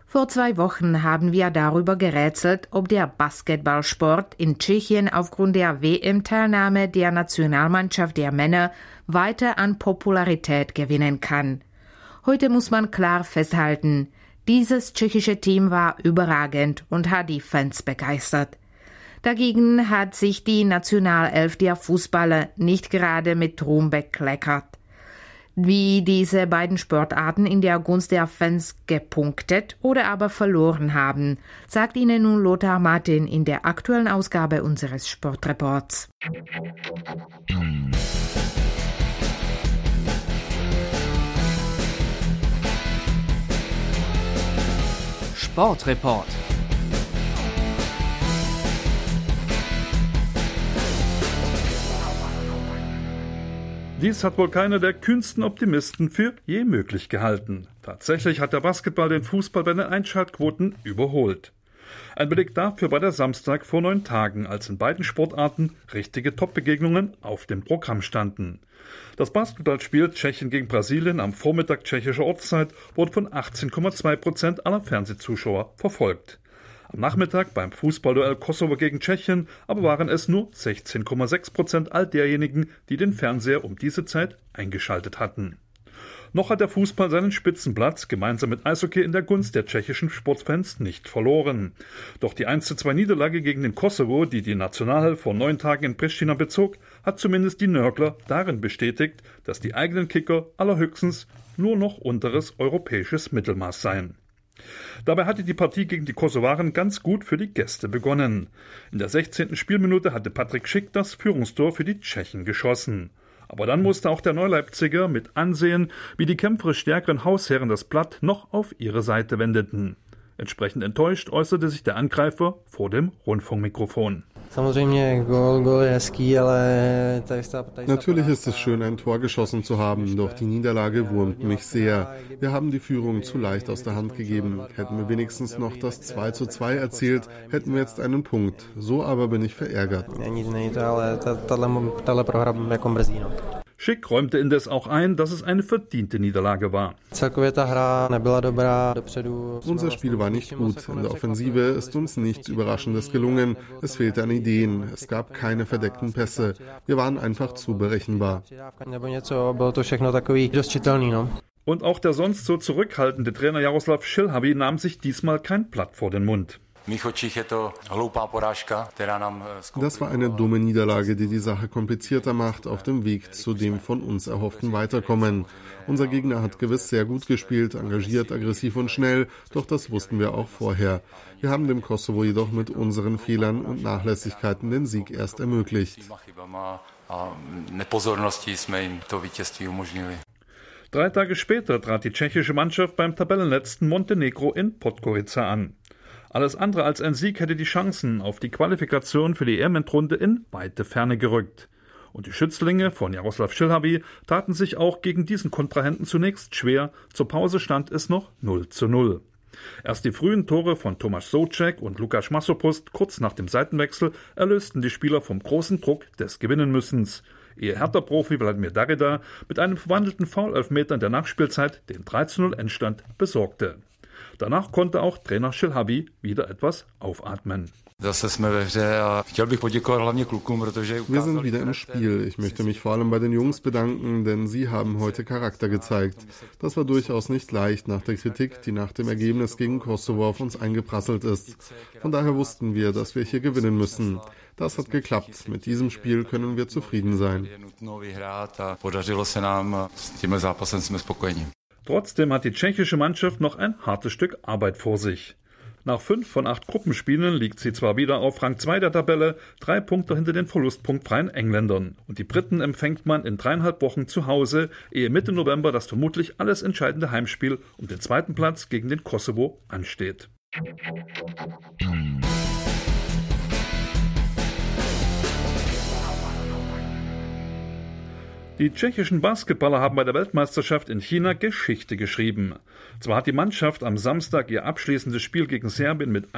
Vor 2 Wochen haben wir darüber gerätselt, ob der Basketballsport in Tschechien aufgrund der WM-Teilnahme der Nationalmannschaft der Männer weiter an Popularität gewinnen kann. Heute muss man klar festhalten, dieses tschechische Team war überragend und hat die Fans begeistert. Dagegen hat sich die Nationalelf der Fußballer nicht gerade mit Ruhm bekleckert. Wie diese beiden Sportarten in der Gunst der Fans gepunktet oder aber verloren haben, sagt Ihnen nun Lothar Martin in der aktuellen Ausgabe unseres Sportreports. Sportreport. Dies hat wohl keiner der kühnsten Optimisten für je möglich gehalten. Tatsächlich hat der Basketball den Fußball bei den Einschaltquoten überholt. Ein Beleg dafür war der Samstag vor 9 Tagen, als in beiden Sportarten richtige Top-Begegnungen auf dem Programm standen. Das Basketballspiel Tschechien gegen Brasilien am Vormittag tschechischer Ortszeit wurde von 18,2% aller Fernsehzuschauer verfolgt. Am Nachmittag beim Fußballduell Kosovo gegen Tschechien aber waren es nur 16,6% all derjenigen, die den Fernseher um diese Zeit eingeschaltet hatten. Noch hat der Fußball seinen Spitzenplatz gemeinsam mit Eishockey in der Gunst der tschechischen Sportfans nicht verloren. Doch die 1:2 Niederlage gegen den Kosovo, die die Nationalelf vor 9 Tagen in Pristina bezog, hat zumindest die Nörgler darin bestätigt, dass die eigenen Kicker allerhöchstens nur noch unteres europäisches Mittelmaß seien. Dabei hatte die Partie gegen die Kosovaren ganz gut für die Gäste begonnen. In der 16. Spielminute hatte Patrick Schick das Führungstor für die Tschechen geschossen. Aber dann musste auch der Neuleipziger mit ansehen, wie die kämpferisch stärkeren Hausherren das Blatt noch auf ihre Seite wendeten. Entsprechend enttäuscht äußerte sich der Angreifer vor dem Rundfunkmikrofon. Natürlich ist es schön, ein Tor geschossen zu haben, doch die Niederlage wurmt mich sehr. Wir haben die Führung zu leicht aus der Hand gegeben. Hätten wir wenigstens noch das 2:2 erzielt, hätten wir jetzt einen Punkt. So aber bin ich verärgert. Schick räumte indes auch ein, dass es eine verdiente Niederlage war. Unser Spiel war nicht gut. In der Offensive ist uns nichts Überraschendes gelungen. Es fehlte an Ideen. Es gab keine verdeckten Pässe. Wir waren einfach zu berechenbar. Und auch der sonst so zurückhaltende Trainer Jaroslav Šilhavý nahm sich diesmal kein Blatt vor den Mund. Das war eine dumme Niederlage, die die Sache komplizierter macht, auf dem Weg zu dem von uns erhofften Weiterkommen. Unser Gegner hat gewiss sehr gut gespielt, engagiert, aggressiv und schnell, doch das wussten wir auch vorher. Wir haben dem Kosovo jedoch mit unseren Fehlern und Nachlässigkeiten den Sieg erst ermöglicht. 3 Tage später trat die tschechische Mannschaft beim Tabellenletzten Montenegro in Podgorica an. Alles andere als ein Sieg hätte die Chancen auf die Qualifikation für die EM-Endrunde in weite Ferne gerückt. Und die Schützlinge von Jaroslav Šilhavý taten sich auch gegen diesen Kontrahenten zunächst schwer. Zur Pause stand es noch 0:0. Erst die frühen Tore von Tomáš Souček und Lukáš Masopust kurz nach dem Seitenwechsel erlösten die Spieler vom großen Druck des Gewinnenmüssens, ehe Hertha-Profi Vladimir Darida mit einem verwandelten Foul-Elfmeter in der Nachspielzeit den 3:0 Endstand besorgte. Danach konnte auch Trainer Šilhavý wieder etwas aufatmen. Wir sind wieder im Spiel. Ich möchte mich vor allem bei den Jungs bedanken, denn sie haben heute Charakter gezeigt. Das war durchaus nicht leicht nach der Kritik, die nach dem Ergebnis gegen Kosovo auf uns eingeprasselt ist. Von daher wussten wir, dass wir hier gewinnen müssen. Das hat geklappt. Mit diesem Spiel können wir zufrieden sein. Trotzdem hat die tschechische Mannschaft noch ein hartes Stück Arbeit vor sich. Nach 5 von 8 Gruppenspielen liegt sie zwar wieder auf Rang 2 der Tabelle, 3 Punkte hinter den verlustpunktfreien Engländern. Und die Briten empfängt man in 3,5 Wochen zu Hause, ehe Mitte November das vermutlich alles entscheidende Heimspiel um den 2. Platz gegen den Kosovo ansteht. Die tschechischen Basketballer haben bei der Weltmeisterschaft in China Geschichte geschrieben. Zwar hat die Mannschaft am Samstag ihr abschließendes Spiel gegen Serbien mit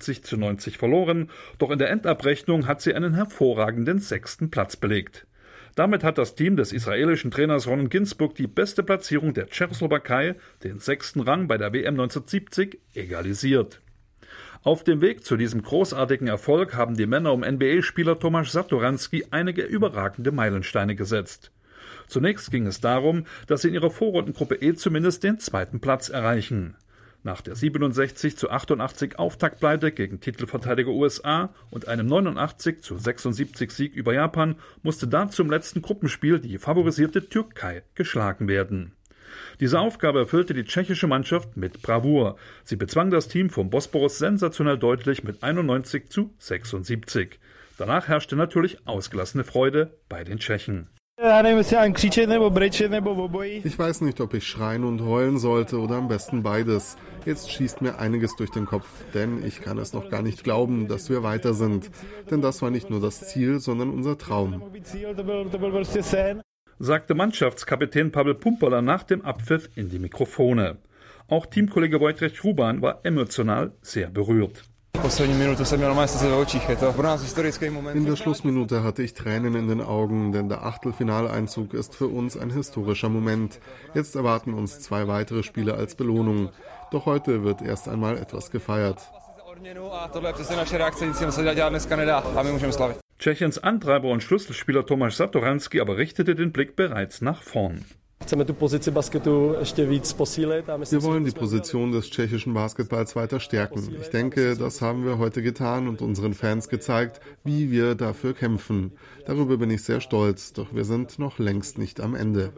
81:90 verloren, doch in der Endabrechnung hat sie einen hervorragenden 6. Platz belegt. Damit hat das Team des israelischen Trainers Ron Ginsburg die beste Platzierung der Tschechoslowakei, den 6. Rang bei der WM 1970, egalisiert. Auf dem Weg zu diesem großartigen Erfolg haben die Männer um NBA-Spieler Tomáš Satoranský einige überragende Meilensteine gesetzt. Zunächst ging es darum, dass sie in ihrer Vorrundengruppe E zumindest den 2. Platz erreichen. Nach der 67:88 Auftaktpleite gegen Titelverteidiger USA und einem 89:76 Sieg über Japan musste dann zum letzten Gruppenspiel die favorisierte Türkei geschlagen werden. Diese Aufgabe erfüllte die tschechische Mannschaft mit Bravour. Sie bezwang das Team vom Bosporus sensationell deutlich mit 91:76. Danach herrschte natürlich ausgelassene Freude bei den Tschechen. Ich weiß nicht, ob ich schreien und heulen sollte oder am besten beides. Jetzt schießt mir einiges durch den Kopf, denn ich kann es noch gar nicht glauben, dass wir weiter sind. Denn das war nicht nur das Ziel, sondern unser Traum, sagte Mannschaftskapitän Pavel Pumpola nach dem Abpfiff in die Mikrofone. Auch Teamkollege Wojtek Hruban war emotional sehr berührt. In der Schlussminute hatte ich Tränen in den Augen, denn der Achtelfinaleinzug ist für uns ein historischer Moment. Jetzt erwarten uns 2 weitere Spiele als Belohnung. Doch heute wird erst einmal etwas gefeiert. Tschechiens Antreiber und Schlüsselspieler Tomáš Satoranský aber richtete den Blick bereits nach vorn. Wir wollen die Position des tschechischen Basketballs weiter stärken. Ich denke, das haben wir heute getan und unseren Fans gezeigt, wie wir dafür kämpfen. Darüber bin ich sehr stolz, doch wir sind noch längst nicht am Ende.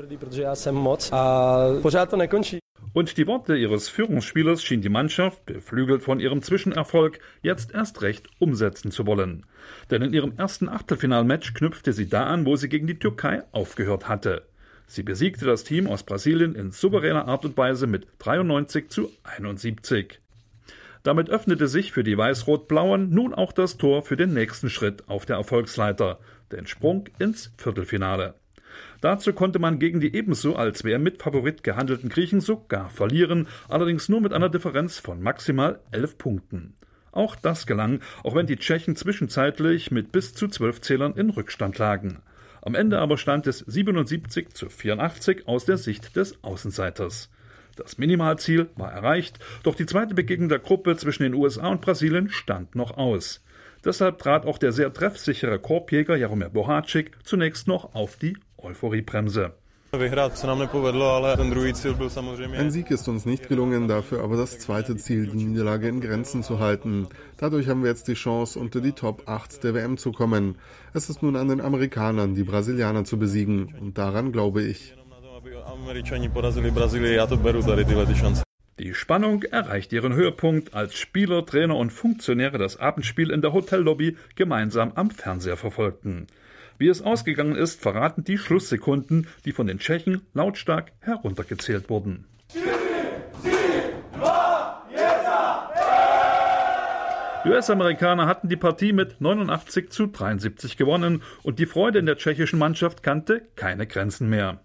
Und die Worte ihres Führungsspielers schien die Mannschaft, beflügelt von ihrem Zwischenerfolg, jetzt erst recht umsetzen zu wollen. Denn in ihrem ersten Achtelfinalmatch knüpfte sie da an, wo sie gegen die Türkei aufgehört hatte. Sie besiegte das Team aus Brasilien in souveräner Art und Weise mit 93:71. Damit öffnete sich für die Weiß-Rot-Blauen nun auch das Tor für den nächsten Schritt auf der Erfolgsleiter, den Sprung ins Viertelfinale. Dazu konnte man gegen die ebenso als WM-Mitfavorit gehandelten Griechen sogar verlieren, allerdings nur mit einer Differenz von maximal 11 Punkten. Auch das gelang, auch wenn die Tschechen zwischenzeitlich mit bis zu 12 Zählern in Rückstand lagen. Am Ende aber stand es 77:84 aus der Sicht des Außenseiters. Das Minimalziel war erreicht, doch die zweite Begegnung der Gruppe zwischen den USA und Brasilien stand noch aus. Deshalb trat auch der sehr treffsichere Korbjäger Jaromír Boháček zunächst noch auf die Euphoriebremse. Ein Sieg ist uns nicht gelungen, dafür aber das zweite Ziel, die Niederlage in Grenzen zu halten. Dadurch haben wir jetzt die Chance, unter die Top 8 der WM zu kommen. Es ist nun an den Amerikanern, die Brasilianer zu besiegen. Und daran glaube ich. Die Spannung erreicht ihren Höhepunkt, als Spieler, Trainer und Funktionäre das Abendspiel in der Hotellobby gemeinsam am Fernseher verfolgten. Wie es ausgegangen ist, verraten die Schlusssekunden, die von den Tschechen lautstark heruntergezählt wurden. Die US-Amerikaner hatten die Partie mit 89:73 gewonnen und die Freude in der tschechischen Mannschaft kannte keine Grenzen mehr.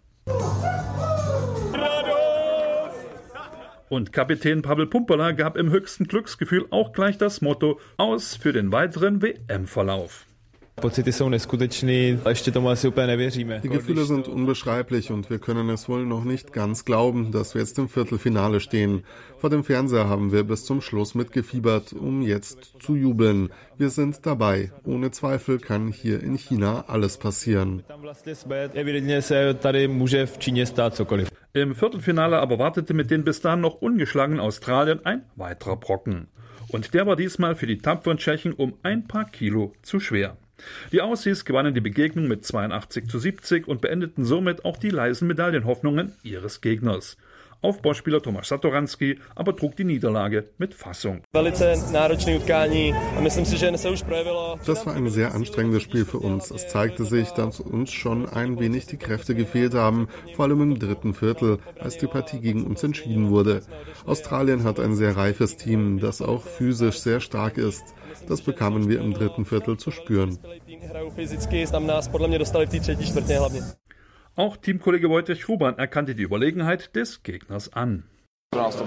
Und Kapitän Pavel Pumpola gab im höchsten Glücksgefühl auch gleich das Motto aus für den weiteren WM-Verlauf. Die Gefühle sind unbeschreiblich und wir können es wohl noch nicht ganz glauben, dass wir jetzt im Viertelfinale stehen. Vor dem Fernseher haben wir bis zum Schluss mitgefiebert, um jetzt zu jubeln. Wir sind dabei. Ohne Zweifel kann hier in China alles passieren. Im Viertelfinale aber wartete mit den bis dahin noch ungeschlagenen Australien ein weiterer Brocken. Und der war diesmal für die tapferen Tschechen um ein paar Kilo zu schwer. Die Aussies gewannen die Begegnung mit 82:70 und beendeten somit auch die leisen Medaillenhoffnungen ihres Gegners. Aufbauspieler Tomáš Satoranský aber trug die Niederlage mit Fassung. Das war ein sehr anstrengendes Spiel für uns. Es zeigte sich, dass uns schon ein wenig die Kräfte gefehlt haben, vor allem im dritten Viertel, als die Partie gegen uns entschieden wurde. Australien hat ein sehr reifes Team, das auch physisch sehr stark ist. Das bekamen wir im dritten Viertel zu spüren. Auch Teamkollege Wojtek Hruban erkannte die Überlegenheit des Gegners an. Das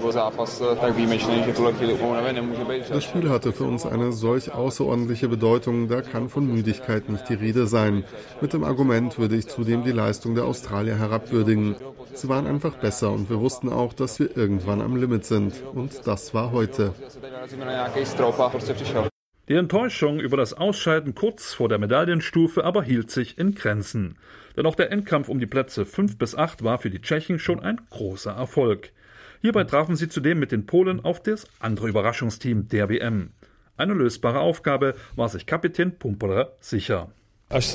Spiel hatte für uns eine solch außerordentliche Bedeutung, da kann von Müdigkeit nicht die Rede sein. Mit dem Argument würde ich zudem die Leistung der Australier herabwürdigen. Sie waren einfach besser und wir wussten auch, dass wir irgendwann am Limit sind. Und das war heute. Die Enttäuschung über das Ausscheiden kurz vor der Medaillenstufe aber hielt sich in Grenzen. Denn auch der Endkampf um die Plätze 5 bis 8 war für die Tschechen schon ein großer Erfolg. Hierbei trafen sie zudem mit den Polen auf das andere Überraschungsteam der WM. Eine lösbare Aufgabe war sich Kapitän Pumperer sicher. Erst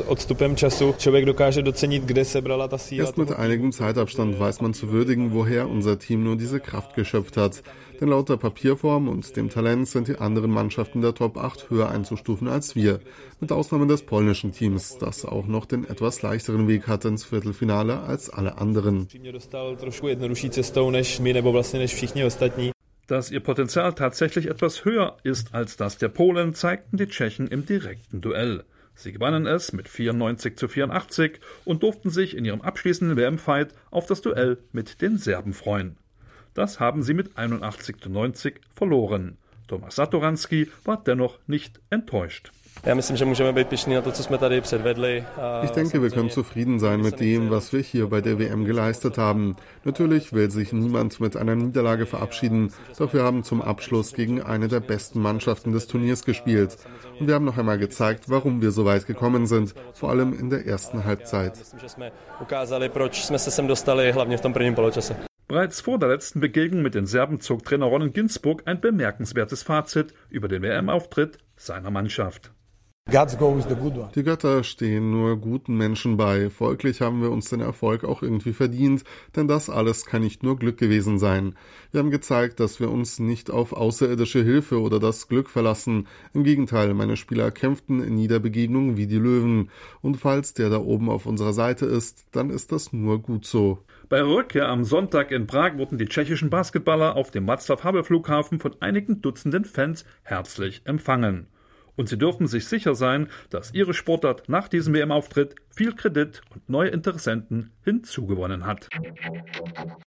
mit einigem Zeitabstand weiß man zu würdigen, woher unser Team nur diese Kraft geschöpft hat. Denn laut der Papierform und dem Talent sind die anderen Mannschaften der Top 8 höher einzustufen als wir. Mit Ausnahme des polnischen Teams, das auch noch den etwas leichteren Weg hatte ins Viertelfinale als alle anderen. Dass ihr Potenzial tatsächlich etwas höher ist als das der Polen, zeigten die Tschechen im direkten Duell. Sie gewannen es mit 94:84 und durften sich in ihrem abschließenden WM-Fight auf das Duell mit den Serben freuen. Das haben sie mit 81:90 verloren. Tomáš Satoranský war dennoch nicht enttäuscht. Ich denke, wir können zufrieden sein mit dem, was wir hier bei der WM geleistet haben. Natürlich will sich niemand mit einer Niederlage verabschieden, doch wir haben zum Abschluss gegen eine der besten Mannschaften des Turniers gespielt. Und wir haben noch einmal gezeigt, warum wir so weit gekommen sind, vor allem in der ersten Halbzeit. Bereits vor der letzten Begegnung mit den Serben zog Trainer Ronen Ginsburg ein bemerkenswertes Fazit über den WM-Auftritt seiner Mannschaft. Die Götter stehen nur guten Menschen bei. Folglich haben wir uns den Erfolg auch irgendwie verdient, denn das alles kann nicht nur Glück gewesen sein. Wir haben gezeigt, dass wir uns nicht auf außerirdische Hilfe oder das Glück verlassen. Im Gegenteil, meine Spieler kämpften in jeder Begegnung wie die Löwen. Und falls der da oben auf unserer Seite ist, dann ist das nur gut so. Bei der Rückkehr am Sonntag in Prag wurden die tschechischen Basketballer auf dem Václav-Havel-Flughafen von einigen Dutzenden Fans herzlich empfangen. Und sie dürfen sich sicher sein, dass ihre Sportart nach diesem WM-Auftritt viel Kredit und neue Interessenten hinzugewonnen hat.